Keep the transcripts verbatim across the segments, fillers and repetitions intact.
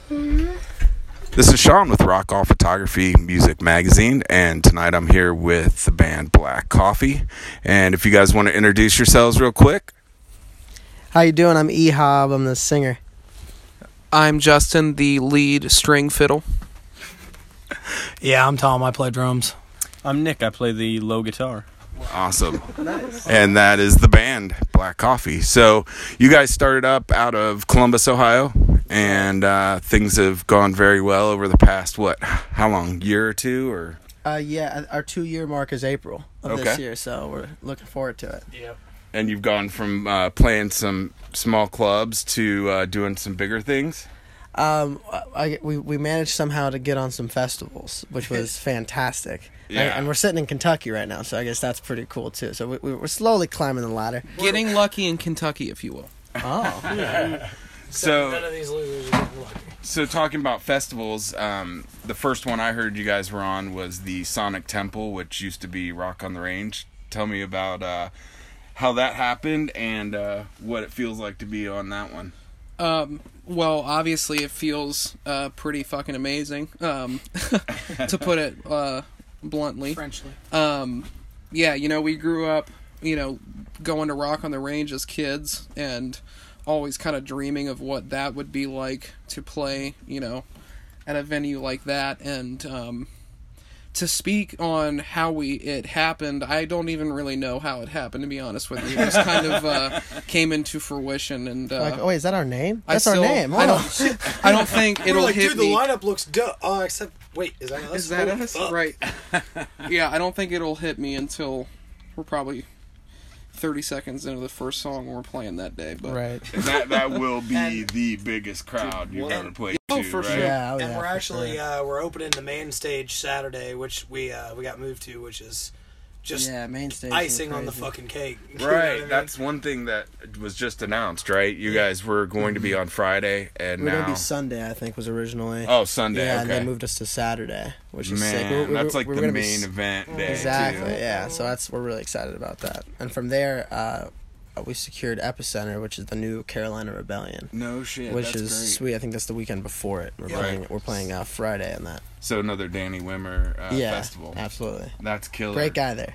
This is Sean with Rock All Photography Music Magazine, and tonight I'm here with the band Black Coffee. And if you guys want to introduce yourselves real quick. How you doing? I'm E-Hob. I'm the singer. I'm Justin, the lead string fiddle. Yeah, I'm Tom. I play drums. I'm Nick. I play the low guitar. Awesome. Nice. And that is the band Black Coffee. So you guys started up out of Columbus, Ohio, and uh, things have gone very well over the past, what, how long, year or two? Or Uh, yeah, our two-year mark is April of this Okay. year, so we're looking forward to it. Yep. And you've gone from uh, playing some small clubs to uh, doing some bigger things? Um, I, we we managed somehow to get on some festivals, which was fantastic. Yeah. And, and we're sitting in Kentucky right now, so I guess that's pretty cool too. So we, we're slowly climbing the ladder. Getting lucky in Kentucky, if you will. Oh, None So, of these losers are getting lucky. so talking about festivals, um, the first one I heard you guys were on was the Sonic Temple, which used to be Rock on the Range. Tell me about uh, how that happened and uh, what it feels like to be on that one. Um, well, obviously it feels uh, pretty fucking amazing, um, to put it uh, bluntly. Frenchly. Um, yeah, you know, we grew up, you know, going to Rock on the Range as kids and always kind of dreaming of what that would be like to play, you know, at a venue like that. And um, to speak on how we it happened, I don't even really know how it happened, to be honest with you. It just kind of uh, came into fruition. And uh, like, oh wait, is that our name? I That's still, our name. I Hold on. don't, I don't think We it'll were like, hit dude, me. the lineup looks duh. Oh, except, wait, is that us? Is that Oh, us? fuck. Right. Yeah, I don't think it'll hit me until we're probably thirty seconds into the first song we're playing that day. But Right. And that, that will be And- the biggest crowd you've Well, ever played oh, to, for right? sure. Yeah, oh, And yeah, we're for actually sure. uh, we're opening the main stage Saturday, which we uh, we got moved to, which is just yeah, main stage. icing was on the crazy. fucking cake. You know what I Right, mean? that's one thing that was just announced, right? You guys were going to be on Friday, and We're now... gonna be Sunday, I think, was originally. Oh, Sunday, yeah, okay. and they moved us to Saturday, which is sick. Man, We- we- that's we- like we the were gonna be main s- event day, Exactly, too. yeah. So that's we're really excited about that. And from there, uh, we secured Epicenter, which is the new Carolina Rebellion, No shit, which that's is great. sweet. I think that's the weekend before it. We're Yeah. playing. We're playing uh, Friday on that. So another Danny Wimmer uh, yeah, festival. absolutely. That's killer. Great guy there.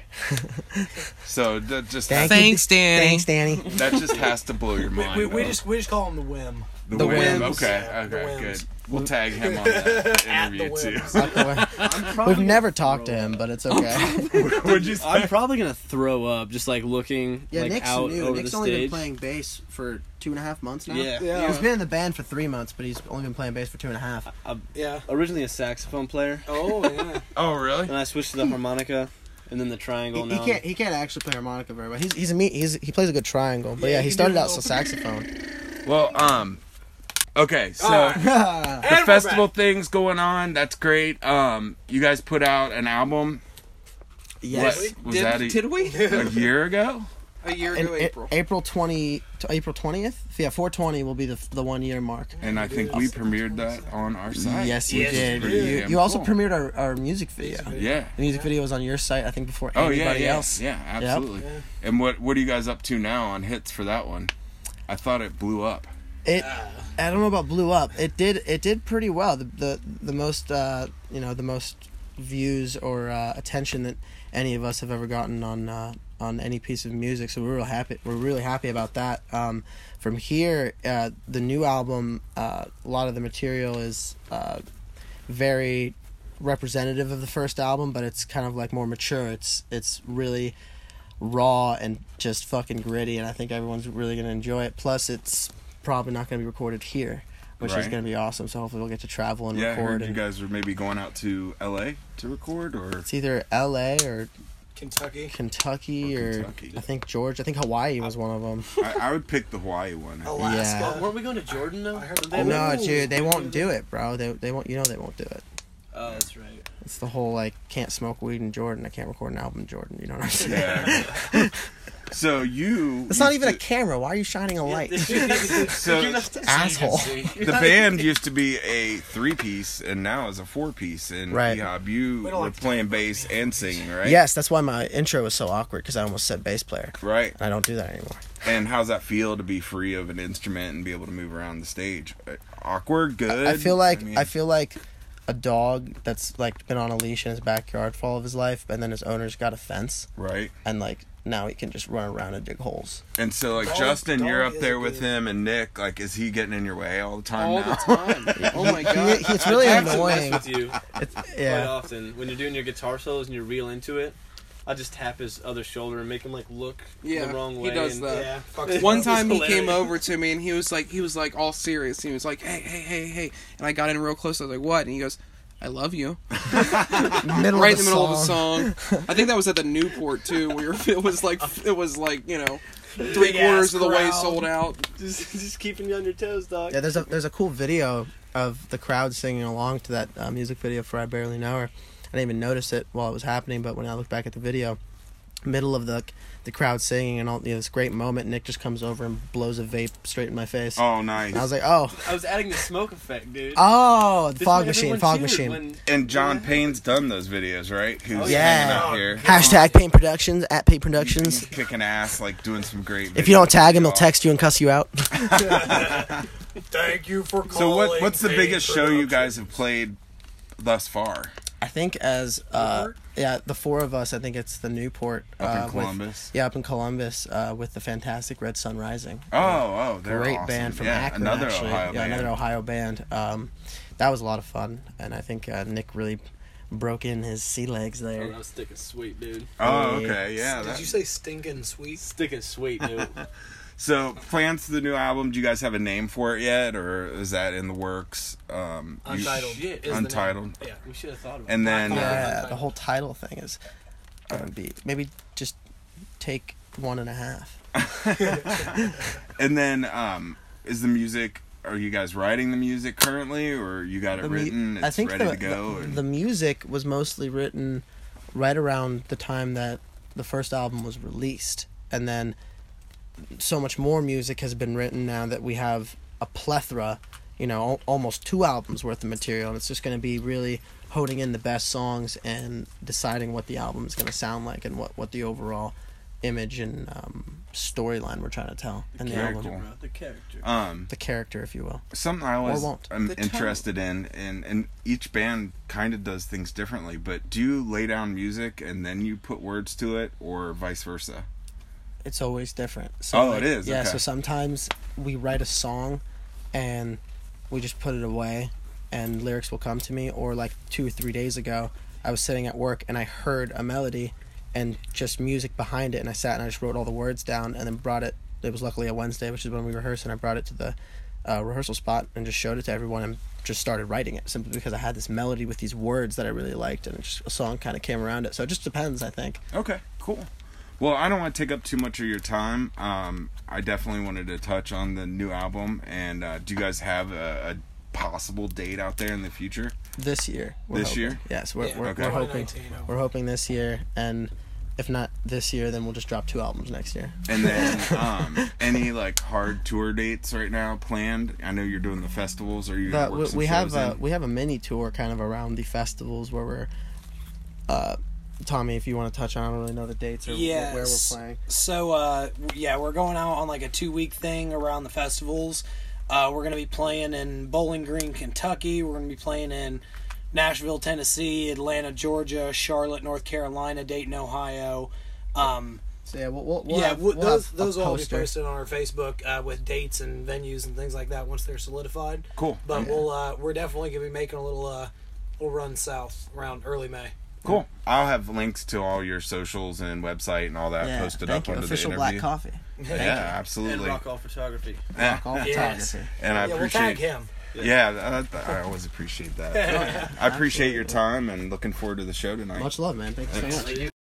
So that just Thank has, you. Thanks, Danny. Thanks, Danny. that just has to blow your We, mind. we, we though. just we just call him the Whim. the, The whim. Whims. Okay, Yeah, the okay, Whims. good. We'll tag him on that At the interview too. Whims. We've never talked to him, but it's okay. What'd you say? I'm probably gonna throw up just like looking yeah, like Nick's out new. over Nick's the only stage. been playing bass for two and a half months now. Yeah. Yeah. He's been in the band for three months, but he's only been playing bass for two and a half. I'm Yeah. originally a saxophone player, Oh yeah. Oh, really? and I switched to the harmonica, and then the triangle. He, he now can't. He can't actually play harmonica very well. He's he's a me. He's he plays a good triangle, but Yeah, yeah, he he can started do out well. as saxophone. Well, um, okay, so Alright. the And we're festival back. thing's going on. That's great. Um, you guys put out an album. Yes. What, was did, that a, did we? a year ago? A year In ago, A- April. April twenty to April twentieth. Yeah, four twenty will be the the one year mark. And I think we premiered that on our site. Yes, you Yes, did. you You, did. you also Cool. premiered our, our music video. Yeah. The music video was on your site, I think, before Oh yeah, anybody yeah, else. yeah, absolutely. Yeah. And what what are you guys up to now on hits for that one? I thought it blew up. It. I don't know about blew up. It did. It did pretty well. The the the most uh, you know the most views or uh, attention that any of us have ever gotten on uh, on any piece of music. So we're real happy. We're really happy about that. Um, from here, uh, the new album, uh, a lot of the material is uh, very representative of the first album, but it's kind of like more mature. It's it's really raw and just fucking gritty, and I think everyone's really gonna enjoy it. Plus, it's probably not gonna be recorded here, which is Right. gonna be awesome. So hopefully we'll get to travel and Yeah, I record. heard you and guys were maybe going out to L A to record, or it's either L A or Kentucky. Kentucky Or or, Kentucky. I think Georgia. I think Hawaii was one of them. I, I would pick the Hawaii one. Alaska. Yeah. weren't we going to Jordan though? I heard They no, went- dude, they won't do it, bro. They they won't. You know they won't do it. Oh, that's right. It's the whole like can't smoke weed in Jordan. I can't record an album in Jordan. You know what I'm saying? Yeah. So you. It's not used even a to- camera. Why are you shining a light? So Asshole. the band used to be a three-piece, and now is a four-piece. And Right. Ehab, you We don't were like to playing talk about bass being and singing, right? Yes, that's why my intro was so awkward because I almost said bass player. Right. I don't do that anymore. And how's that feel to be free of an instrument and be able to move around the stage? Uh, Awkward, good. I feel like I, mean, feel like a dog that's like been on a leash in his backyard for all of his life, and then his owner's got a fence, right. and like now he can just run around and dig holes. And so, like Dog- Justin, dog you're up is there a with good- him, and Nick. Like, is he getting in your way all the time All now? the time. Oh my god. He, it's really I have to annoying. mess with you It's, quite yeah, often when you're doing your guitar solos and you're real into it. I just tap his other shoulder and make him like look Yeah, the wrong he way. does and- that. Yeah. fucks One with time us. he came hilarious. over to me and he was like, he was like all serious. He was like, hey, hey, hey, hey, and I got in real close. I was like, what? And he goes, I love you. middle Right of in the the middle song. of the song. I think that was at the Newport too, where it was like, it was like, you know, three Big quarters ass of the way crowd. sold out. Just, just keeping you on your toes, dog. Yeah, there's a there's a cool video of the crowd singing along to that uh, music video for I Barely Know Her. I didn't even notice it while it was happening, but when I look back at the video, middle of the the crowd singing and all, you know, this great moment, Nick just comes over and blows a vape straight in my face. Oh, nice. And I was like, oh, I was adding the smoke effect, dude. oh, the This fog way machine, everyone fog cheered machine. when- and John Yeah. Payne's done those videos, right? Who's Oh, yeah. hanging out here. Hashtag Paint Productions at Paint Productions. He's kicking ass, like doing some great. If you don't videos. tag him, he'll text you and cuss you out. Thank you for calling. So what? What's the Pain biggest show you Productions. guys have played thus far? I think as uh, Newport? yeah, the four of us, I think it's the Newport Up uh, in with- Columbus. yeah, up in Columbus uh, with the fantastic Red Sun Rising. Oh, oh, they're Great awesome. band from yeah, Akron, another actually. Ohio yeah, band. another Ohio band. Um, that was a lot of fun, and I think uh, Nick really broke in his sea legs Oh, there. that was sticking sweet, dude. Oh, Yeah. okay, yeah. Did that- you say stinking sweet? Sticking sweet, dude. So, plans for the new album? Do you guys have a name for it yet, or is that in the works? Um, you- Untitled. Shit. is the name. Untitled. Yeah. we should have thought about And it. then, uh, Yeah, the whole title thing is gonna be maybe just take one and a half. and then, um, is the music? Are you guys writing the music currently, or you got it The mu- written? It's I think ready the, to go. the, and- the music was mostly written right around the time that the first album was released, and then so much more music has been written now that we have a plethora, you know, al- almost two albums worth of material, and it's just going to be really holding in the best songs and deciding what the album is going to sound like and what, what the overall image and um, storyline we're trying to tell in the Very album. cool. The character. um, The character, if you will. something I always won't. am The tone. interested in, and and each band kind of does things differently. But do you lay down music and then you put words to it, or vice versa? It's always different. So Oh, like, it is? Yeah, Okay. so sometimes we write a song and we just put it away and lyrics will come to me. Or like two or three days ago, I was sitting at work and I heard a melody and just music behind it, and I sat and I just wrote all the words down and then brought it. It was luckily a Wednesday, which is when we rehearsed, and I brought it to the uh, rehearsal spot and just showed it to everyone and just started writing it simply because I had this melody with these words that I really liked, and just a song kind of came around it. So it just depends, I think. Okay, cool. Well, I don't want to take up too much of your time. Um, I definitely wanted to touch on the new album, and uh, do you guys have a, a possible date out there in the future? This year. we're This hoping. year? Yes, we're, Yeah, we're, Okay. we're hoping. twenty nineteen, We're hoping this year, and if not this year, then we'll just drop two albums next year. And then um, any like hard tour dates right now planned? I know you're doing the festivals. Are you gonna But work we, some we have shows a in? we have a mini tour kind of around the festivals where we're. Uh, Tommy, if you want to touch on, I don't really know the dates or wh- where we're Yes. playing. So, uh, yeah, we're going out on like a two week thing around the festivals. Uh, we're going to be playing in Bowling Green, Kentucky. We're going to be playing in Nashville, Tennessee, Atlanta, Georgia, Charlotte, North Carolina, Dayton, Ohio. Um, So yeah, we'll, we'll, we'll yeah, have, w- we'll those have a those will all be poster. posted on our Facebook uh, with dates and venues and things like that once they're solidified. Cool. But Yeah. we'll uh, we're definitely going to be making a little uh, little run south around early May. Cool. I'll have links to all your socials and website and all that Yeah, posted thank up you. under Official the Black interview. Coffee. Yeah, And absolutely. rock all photography. Yeah. Rock all Yes. photography. And I yeah, we'll appreciate. tag him. Yeah, that, I always appreciate that. I appreciate your time and looking forward to the show tonight. Much love, man. Thank you so much. Thank you.